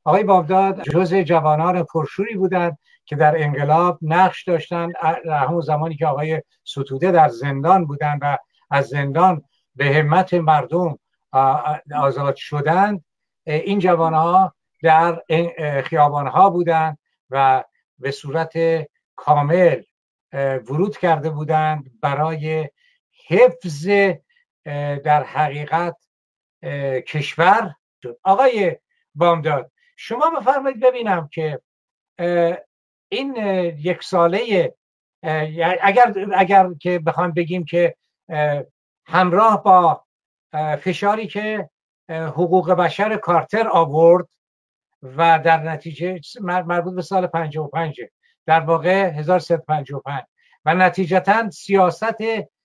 آقای بامداد جزء جوانان پرشوری بودند که در انقلاب نقش داشتند. در همون زمانی که آقای ستوده در زندان بودند و از زندان به همت مردم آزاد شدند، این جوانها در خیابانها بودند و به صورت کامل ورود کرده بودند برای حفظ در حقیقت کشور. آقای بامداد، شما بفرمایید ببینم که این یک ساله اگر که بخوام بگیم که همراه با فشاری که حقوق بشر کارتر آورد و در نتیجه مربوط به سال 55 در واقع 1355 و نتیجتا سیاست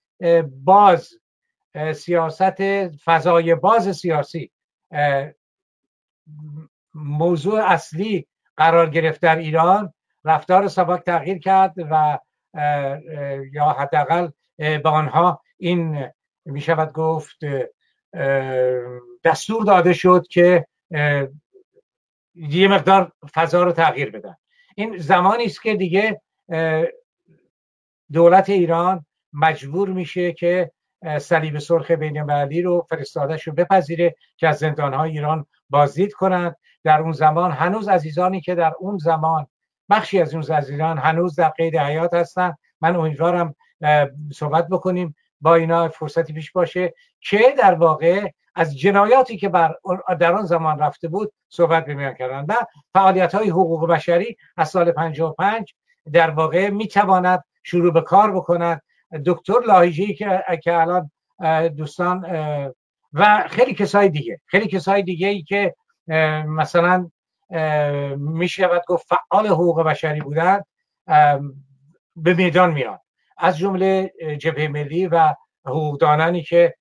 فضای باز سیاسی موضوع اصلی قرار گرفت در ایران، رفتار ساواک تغییر کرد و یا حداقل به آنها این می شود گفت دستور داده شد که یه مقدار فضا رو تغییر بدن. این زمانی است که دیگه دولت ایران مجبور میشه که صلیب سرخ بین‌المللی رو فرستاده‌اش رو بپذیره که از زندان‌های ایران بازدید کنند. در اون زمان هنوز عزیزانی که در اون زمان بخشی از اون عزیزان هنوز در قید حیات هستن، من امیدوارم صحبت بکنیم با اینا، فرصتی پیش باشه که در واقع از جنایاتی که در آن زمان رفته بود صحبت بمیان کردن و فعالیت‌های حقوق بشری از سال 55 در واقع میتواند شروع به کار بکند. دکتر لاهیجی که الان دوستان و خیلی کسای دیگه ای که مثلا میشه گفت فعال حقوق بشری بودن به میدان میان، از جمله جبهه ملی و حقوقدانانی که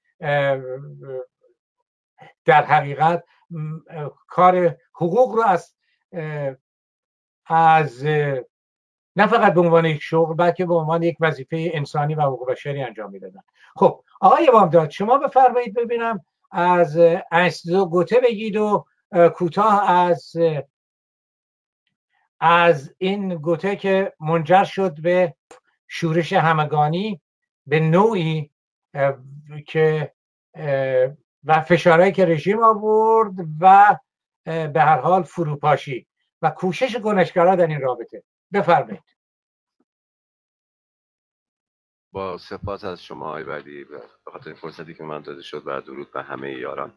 در حقیقت کار حقوق رو از نه فقط به عنوان یک شغل بلکه به عنوان یک وظیفه انسانی و حقوق بشری انجام میدادن. خب آقای بامداد، شما بفرمایید ببینم از انستیتو گوته بگید و کوتاه از این گوته که منجر شد به شورش همگانی به نوعی که و فشارهایی که رژیم آورد و به هر حال فروپاشی و کوشش کنشگرها در این رابطه. بفرمایید. با سپاس از شما آقای ولی به خاطر فرصتی که من داده شد و درود به همه یاران.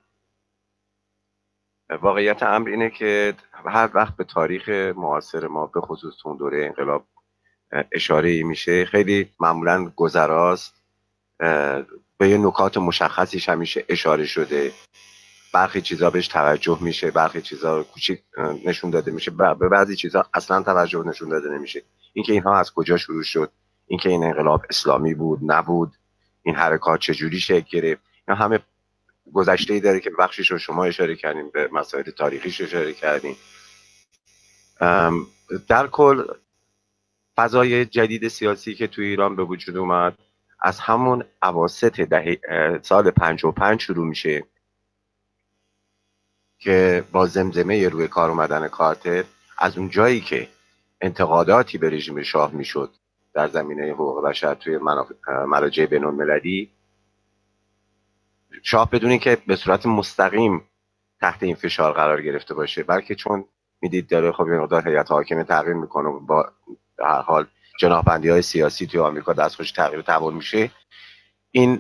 واقعیت امر اینه که هر وقت به تاریخ معاصر ما به خصوص اون دوره انقلاب اشاره میشه، خیلی معمولا گذراست، به یه نکات مشخصیش همیشه اشاره شده، برخی چیزا بهش توجه میشه، برخی چیزا کوچیک نشون داده میشه، به بعضی چیزا اصلا توجه نشون داده نمیشه. اینکه اینها از کجا شروع شد، اینکه این انقلاب اسلامی بود نبود، این حرکات چجوری شکل گرفت، اینا همه گذشته‌ای داره که بخشش رو شما اشاره کردین، به مسائل تاریخیش اشاره کردین. در کل فضای جدید سیاسی که توی ایران به وجود اومد از همون اواسط سال 55 شروع میشه که با زمزمه روی کار اومدن کارتر، از اون جایی که انتقاداتی به رژیم شاه میشد در زمینه حقوق بشر توی مراجع بین‌المللی، شاه بدون اینکه به صورت مستقیم تحت این فشار قرار گرفته باشه، بلکه چون میدید داره خب یه مقدار هیئت حاکمه تغییر میکنه و با هر حال جناح‌بندی‌های سیاسی توی آمریکا دستخوش تغییر تحول میشه، این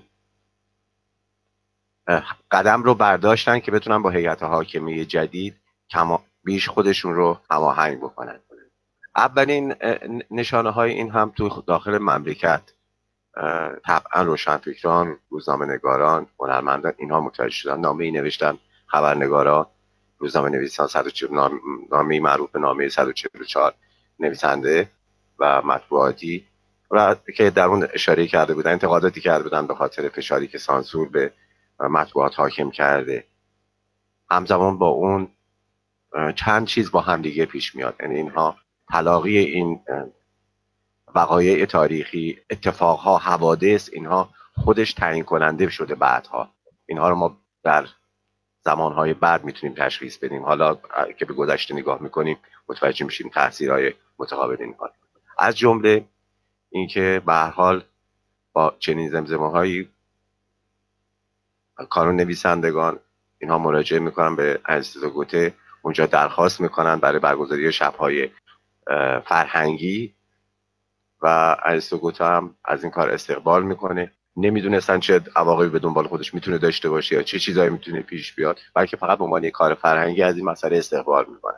قدم رو برداشتن که بتونن با هیئت حاکمه جدید بیش خودشون رو هماهنگ بکنن. اولین نشانه های این هم تو داخل مملکت طبعا روشنفکران، روزنامه‌نگاران، هنرمندان اینها متوجه شدن، نامه‌ای نوشتن، خبرنگارا، روزنامه‌نویسان، نامه‌ای معروف به نامه 144 نویسنده و مطبوعاتی و که در اون اشاره کرده بودن، انتقاداتی کرده بودن به خاطر فشاری که سانسور به مطبوعات حاکم کرده. همزمان با اون چند چیز با هم دیگه پیش میاد، یعنی اینها تلاقی این وقایع تاریخی، اتفاقها، حوادث، اینها خودش تعیین کننده شده بعدها. اینها رو ما در زمانهای بعد میتونیم تشخیص بدیم. حالا که به گذشته نگاه میکنیم متوجه میشیم تاثیرهای متقابل اینها، از جمله اینکه به هر حال با چنین زمزمه‌هایی کانون نویسندگان اینها مراجعه میکنن به ارسطو گوته، اونجا درخواست میکنن برای برگزاری شب‌های فرهنگی و ارسطو گوته هم از این کار استقبال میکنه. نمیدونستن چه عواقبی به دنبال خودش میتونه داشته باشه یا چه چیزایی میتونه پیش بیاد، بلکه فقط به عنوان یک کار فرهنگی از این مسئله استقبال میکنن.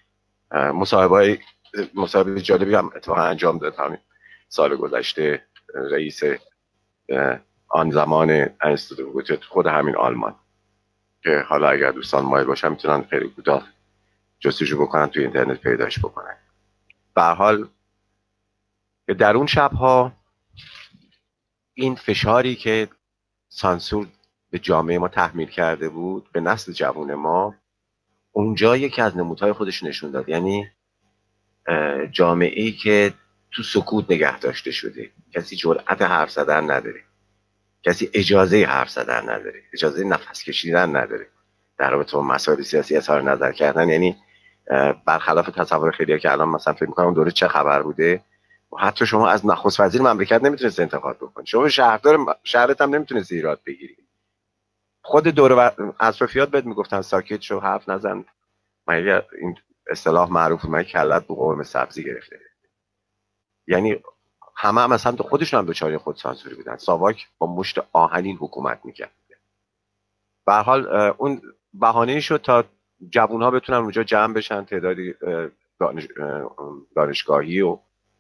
مصاحبه جالبی هم اتفاقا انجام داد همین سال گذشته رئیس آن زمان ارسطو گوته خود همین آلمان، که حالا اگر دوستان مایل باشن میتونن خیلی کوتاه جستجو بکنن توی اینترنت پیداش بکنن. به هر حال در اون شب‌ها این فشاری که سانسور به جامعه ما تحمیل کرده بود به نسل جوان ما، اونجا یکی از نمودهای خودش نشون داد. یعنی جامعه‌ای که تو سکوت نگه داشته شده، کسی جرأت حرف زدن نداره، کسی اجازه حرف زدن نداره، اجازه نفس کشیدن نداره در رابطه با مسائل سیاسی اظهار نظر کردن. یعنی برخلاف تصور خیلی‌ها که الان مثلا فکر می‌کنم دوره چه خبر بوده، و حتی شما از نخست وزیر مملکت نمیتونید انتقاد بکنید، شما شهردار شهرت هم نمیتونید ایراد بگیرید. خود دوره اطرافیات بهت میگفتن ساکت شو، حرف نزن. من این اصطلاح معروف من کلت بو قرمه سبزی گرفته. یعنی همه هم از سمت خودشون هم دچار خود سانسوری بودن. ساواک با مشت آهنین حکومت میکرد. به هر حال اون بهانه‌ای شد تا جوان‌ها بتونن اونجا جمع بشن، تعدادی دانشگاهی و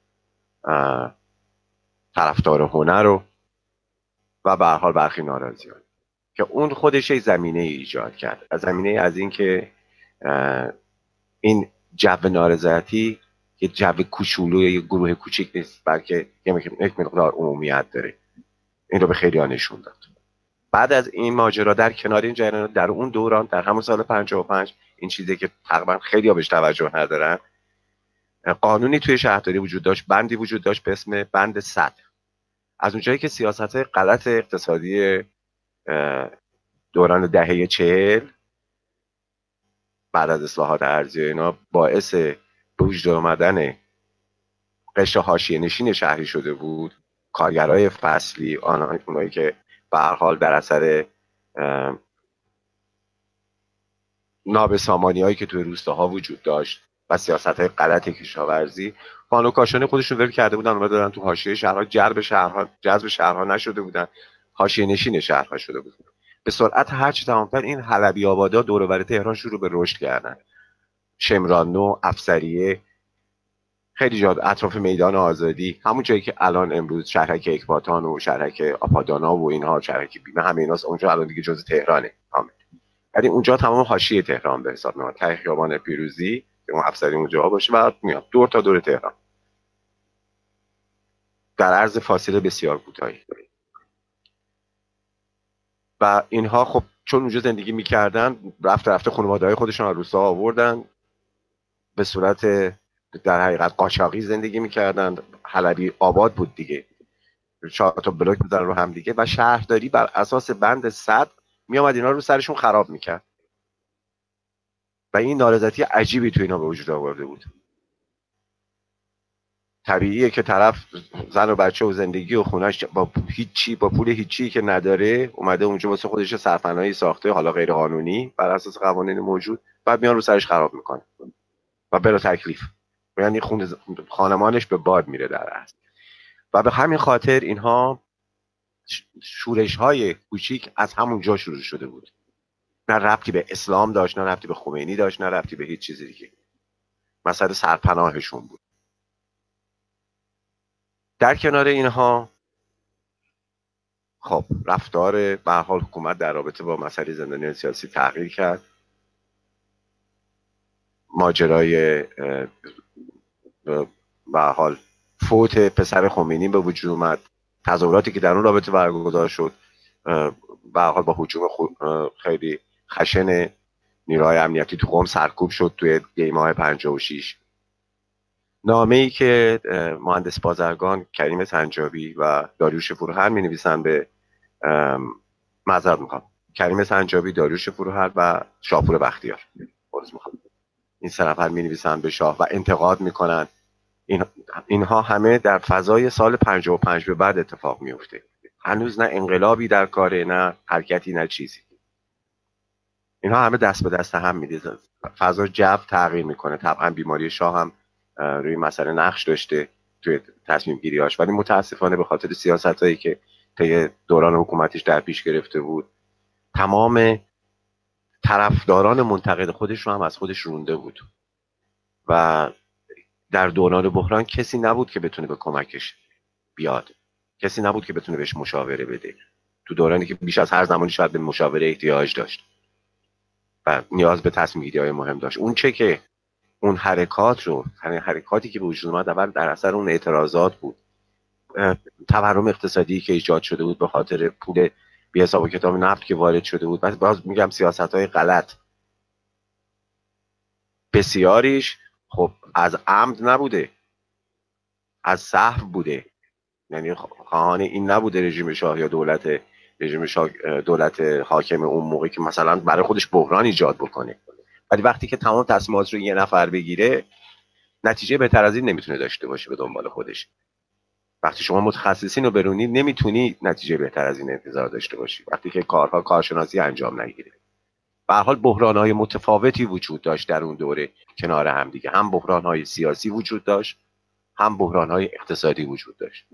طرفدار هنر و به هر حال برخی ناراضیان، که اون خودش یک زمینه ایجاد کرد. از زمینه از این که این جو نارضایتی یه جو کوچولو، یه گروه کوچیک نیست، بلکه یک مقدار عمومیت داره. این رو به خیلی ها نشون داد. بعد از این ماجرا در کنار این جریان، در اون دوران در همون سال 55 این چیزی که تقریبا خیلی ها بهش توجه ندارن، قانونی توی شهرداری وجود داشت، بندی وجود داشت به اسم بند 100. از اونجایی که سیاست غلط اقتصادی دوران دهه 40 بعد از اصلاحات ارضی اینا باعث به وجود آمدن قشر حاشیه نشین شهری شده بود، کارگرای فصلی، اونایی که به هر حال در اثر نابسامانی‌هایی که توی روستاها وجود داشت و سیاست‌های غلط کشاورزی، خانه و کاشانه خودشون ول کرده بودن، اومده دارن تو حاشیه شهرها، جذب شهرها نشده بودن، حاشیه نشین شهرها شده بودن. به سرعت هرچی تمام‌تر این حلبی آبادا دور و بر تهران شروع به رشد کردن. شمرانو، افسریه، خیلی جا اطراف میدان آزادی، همون جایی که الان امروز شهرک اکباتان و شهرک آپادانا و اینها، شهرک بیمه، همه ایناست اونجا الان دیگه جزء تهرانه کامل. یعنی اونجا تمام حاشیه تهران به حساب میاد. ته خیابان پیروزی که اون افسری اونجا باشه و میاد دور تا دور تهران در عرض فاصله بسیار کوتاهی. و اینها خب چون اونجا زندگی میکردن، رفته خانواده‌های خودشون از روستا آوردن، به صورت در حقیقت قاچاقی زندگی میکردن. حلبی آباد بود دیگه، 4 تا بلاک می‌ذارن رو هم دیگه و شهرداری بر اساس بند 100 میامد اینا رو سرشون خراب میکرد و این نارضایتی عجیبی تو اینا به وجود آورده بود. طبیعیه که طرف زن و بچه و زندگی و خونش با پول هیچی که نداره اومده اونجا واسه خودش سرپناهی ساخته، حالا غیر قانونی بر اساس قوانین موجود، بعد میان رو سرش خراب میکنه و بلا تکلیف، یعنی خانمانش به باد میره در اصل. و به همین خاطر اینها شورش های کوچیک از همون جا شروع شده بود. نه ربطی به اسلام داشت، نه ربطی به خمینی داشت، نه ربطی به هیچ چیزی دیگه. مسئله سرپناهشون بود. در کنار اینها خب رفتار به هر حال حکومت در رابطه با مسئله زندانیان سیاسی تغییر کرد. ماجرای به هر حال فوت پسر خمینی به وجود اومد. تظاهراتی که در اون رابطه برگزار شد به هر حال با هجوم خیلی خشن نیروهای امنیتی تو قم سرکوب شد توی دیماه 56. نامه‌ای که مهندس بازرگان، کریم سنجابی و داریوش فروهر می‌نویسن به معذرت می‌خوام کریم سنجابی، داریوش فروهر و شاپور بختیار. این سه نفر می‌نویسن به شاه و انتقاد میکنن. اینها همه در فضای سال 55 به بعد اتفاق میفته. هنوز نه انقلابی در کاره، نه حرکتی، نه چیزی. اینها همه دست به دست هم میده. فضا جو تغییر میکنه. طبعا بیماری شاه هم روی مسئله نقش داشته توی تصمیم گیریاش، ولی متاسفانه به خاطر سیاستایی که طی دوران حکومتش در پیش گرفته بود، تمام طرفداران منتقد خودش رو هم از خودش رونده بود و در دوران بحران کسی نبود که بتونه به کمکش بیاد، کسی نبود که بتونه بهش مشاوره بده، تو دورانی که بیش از هر زمانی شاید به مشاوره احتیاج داشت و نیاز به تصمیم گیری‌های مهم داشت. اون چه که اون حرکاتی که به وجود اومد اول در اثر اون اعتراضات بود، تورم اقتصادی که ایجاد شده بود به خاطر پول بی حساب و کتاب نفت که وارد شده بود. باز میگم سیاست‌های غلط، بسیاریش خب از عمد نبوده، از سهو بوده. یعنی خواهان این نبوده رژیم شاه یا دولت حاکم اون موقع که مثلا برای خودش بحران ایجاد بکنه، ولی وقتی که تمام تصمیمات رو یه نفر بگیره، نتیجه بهتر از این نمیتونه داشته باشه به دنبال خودش. وقتی شما متخصصین رو برونید، نمیتونی نتیجه بهتر از این انتظار داشته باشی وقتی که کارشناسی انجام نگیره. به هر حال بحران‌های متفاوتی وجود داشت در اون دوره کنار هم دیگه. هم بحران‌های سیاسی وجود داشت، هم بحران‌های اقتصادی وجود داشت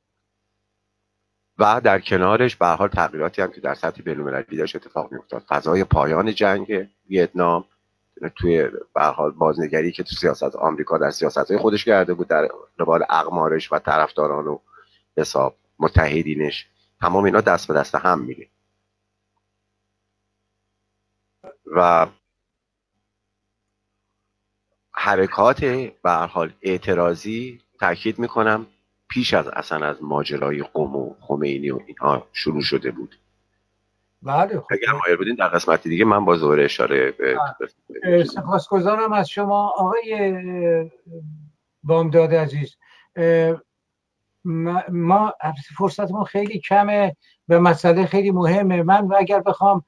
و در کنارش به هر حال تغییراتی هم که در سطح بین‌المللی داشت اتفاق می‌افتاد. فضای پایان جنگ ویتنام، توی به هر حال بازنگری که تو سیاست آمریکا در سیاست‌های خودش کرده بود در قبال اقمارش و طرفداران و حساب متحدینش، تمام اینا دست به دست هم میره و حرکات به هر حال اعتراضی، تاکید میکنم، پیش از اصلا از ماجرای قم و خمینی و اینها شروع شده بود. بله خب اگر مایل بودین در قسمت دیگه من با دوباره اشاره سپاسگزارم از شما آقای بامداد عزیز. ما فرصتمون خیلی کمه و مسئله خیلی مهمه. من اگر بخوام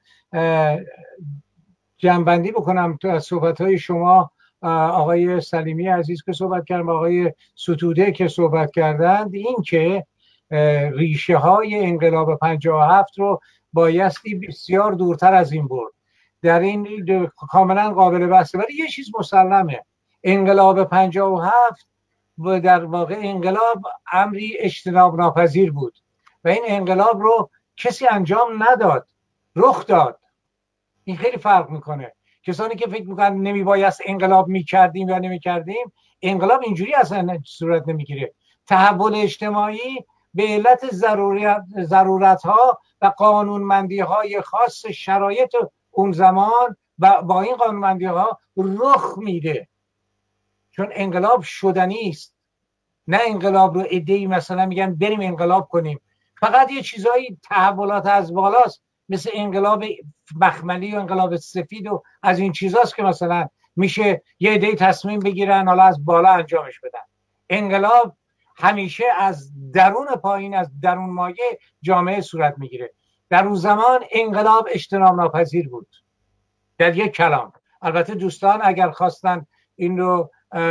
جمع‌بندی بکنم تو از صحبت‌های شما، آقای سلیمی عزیز که صحبت کردن، آقای ستوده که صحبت کردند، این که ریشه های انقلاب 57 رو بایستی بسیار دورتر از این برد. در این کاملا قابل بحثه، ولی یه چیز مسلمه، انقلاب 57 و در واقع انقلاب امری اجتناب ناپذیر بود و این انقلاب رو کسی انجام نداد، رخ داد. این خیلی فرق میکنه. کسانی که فکر میکنن نمیبایست انقلاب میکردیم یا نمیکردیم، انقلاب اینجوری اصلا صورت نمیگیره. تحول اجتماعی به علت ضرورت ها و قانونمندی های خاص شرایط اون زمان و با این قانونمندی ها رخ میده، چون انقلاب شدنی است، نه انقلاب رو عده‌ای مثلا میگن بریم انقلاب کنیم. فقط یه چیزایی تحولات از بالاست، مثل انقلاب مخملی و انقلاب سفید و از این چیزاست که مثلا میشه یه عده‌ای تصمیم بگیرن حالا از بالا انجامش بدن. انقلاب همیشه از درون پایین، از درون مایه جامعه صورت میگیره. در اون زمان انقلاب اجتناب ناپذیر بود در یک کلام. البته دوستان اگر خواستن این رو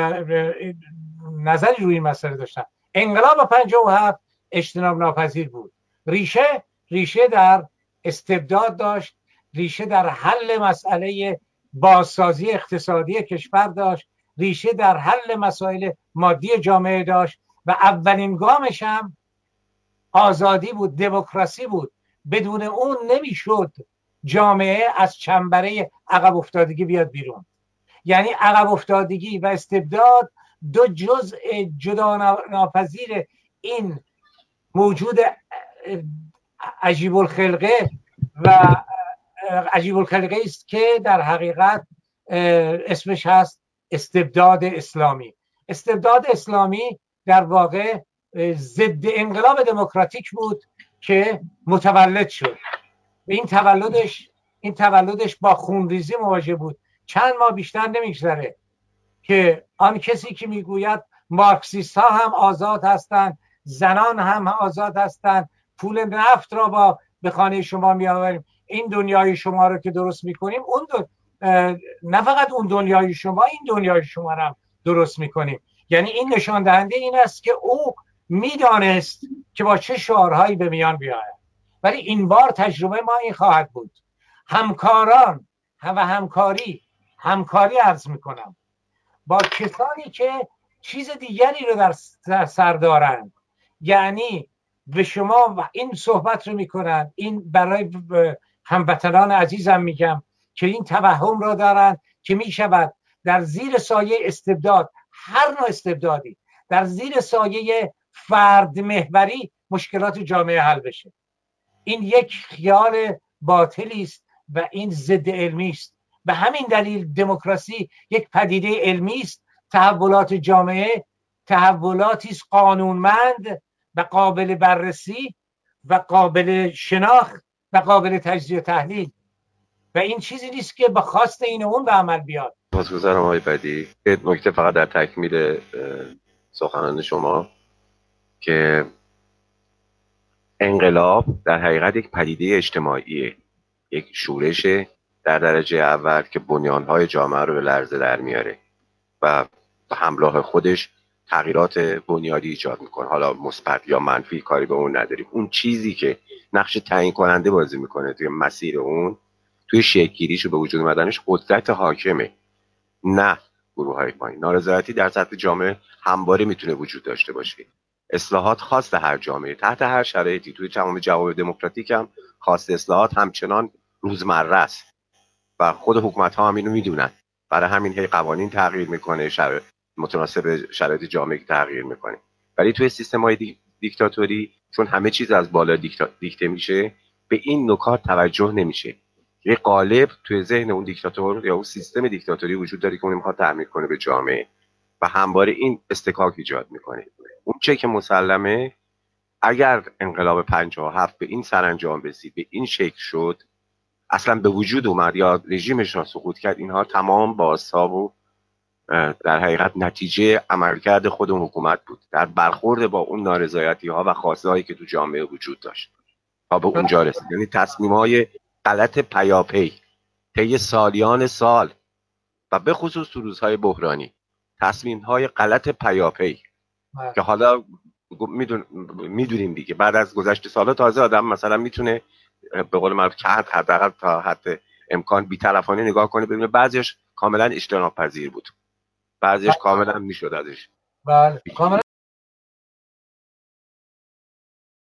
نظری روی این مسئله داشتن، انقلاب 57 اجتناب ناپذیر بود. ریشه در استبداد داشت، ریشه در حل مسئله بازسازی اقتصادی کشور داشت، ریشه در حل مسائل مادی جامعه داشت و اولین گامش هم آزادی بود، دموکراسی بود. بدون اون نمیشد جامعه از چنبره عقب افتادگی بیاد بیرون. یعنی عقب افتادگی و استبداد دو جزء جدا ناپذیر این موجود عجیب الخلقه و عجیب الخلقه است که در حقیقت اسمش هست استبداد اسلامی. استبداد اسلامی در واقع ضد انقلاب دموکراتیک بود که متولد شد. این تولدش با خونریزی مواجه بود. چند ماه بیشتر نمیگذره که آن کسی که میگوید مارکسیست ها هم آزاد هستند، زنان هم آزاد هستند، پول نفت را به خانه شما میآوریم، این دنیای شما رو که درست میکنیم نه فقط اون دنیای شما، این دنیای شما رو هم درست میکنیم. یعنی این نشان دهنده این است که او میدانست که با چه شعارهایی به میان بیاید. ولی این بار تجربه ما این خواهد بود. همکاران و همکاری عرض میکنم با کسانی که چیز دیگری رو در سر دارند. یعنی به شما و این صحبت رو میکنند، این برای هموطنان عزیزم میگم که این توهم را دارند که میشود در زیر سایه استبداد، هر نوع استبدادی، در زیر سایه فرد محوری مشکلات جامعه حل بشه. این یک خیال باطلی است و این ضد علمی است. به همین دلیل دموکراسی یک پدیده علمی است. تحولات جامعه تحولاتی است قانونمند و قابل بررسی و قابل شناخت و قابل تجزیه و تحلیل، و این چیزی نیست که به خواست این اون به عمل بیاد. سپاسگزارم آقای بدیعی. یه نکته فقط در تکمیل سخنان شما که انقلاب در حقیقت یک پدیده اجتماعیه، یک شورش در درجه اول که بنیانهای جامعه رو به لرزه در میاره و به همراه خودش تغییرات بنیادی ایجاد میکنه، حالا مثبت یا منفی کاری به اون نداریم. اون چیزی که نقش تعیین کننده بازی میکنه توی مسیر اون، توی شکل‌گیریش و به وجود اومدنش قدرت حاکمه، نه گروه‌های پایین. نارضایتی در سطح جامعه همواره میتونه وجود داشته باشه. اصلاحات خاص هر جامعه تحت هر شرایطی، توی تمام جوامع دموکراتیک هم خاص اصلاحات همچنان روزمره است و خود حکومت‌ها هم اینو میدونن. برای همین هی قوانین تغییر میکنه، متناسب شرایط جامعه تغییر میکنه. ولی توی سیستم‌های دیکتاتوری چون همه چیز از بالا دیکته میشه، به این نکات توجه نمیشه. یه قالب توی ذهن اون دیکتاتور یا اون سیستم دیکتاتوری وجود داره که اون میخواد تعمیر کنه به جامعه و همواره این استکاک ایجاد میکنه. اون چه که مسلمه، اگر انقلاب 57 به این سرانجام رسید، به این شکل شد، اصلا به وجود اومد یا رژیمش را سقوط کرد، اینها تمام بازتاب و در حقیقت نتیجه عملکرد خود اون حکومت بود در برخورد با اون نارضایتی ها و خواسته هایی که تو جامعه وجود داشت تا به اونجا رسید. یعنی تصمیم های غلط پیاپی طی سالیان سال و به خصوص تو روزهای بحرانی، تصمیم های غلط پیاپی که حالا میدونیم دیگه بعد از گذشت سالا تازه آدم مثلا میتونه به قول معروف حداقل تا حد امکان بی‌طرفانه نگاه کنه، ببینه بعضیش کاملا اجتناب پذیر بود، بعضیش کاملا میشد ازش بله کاملا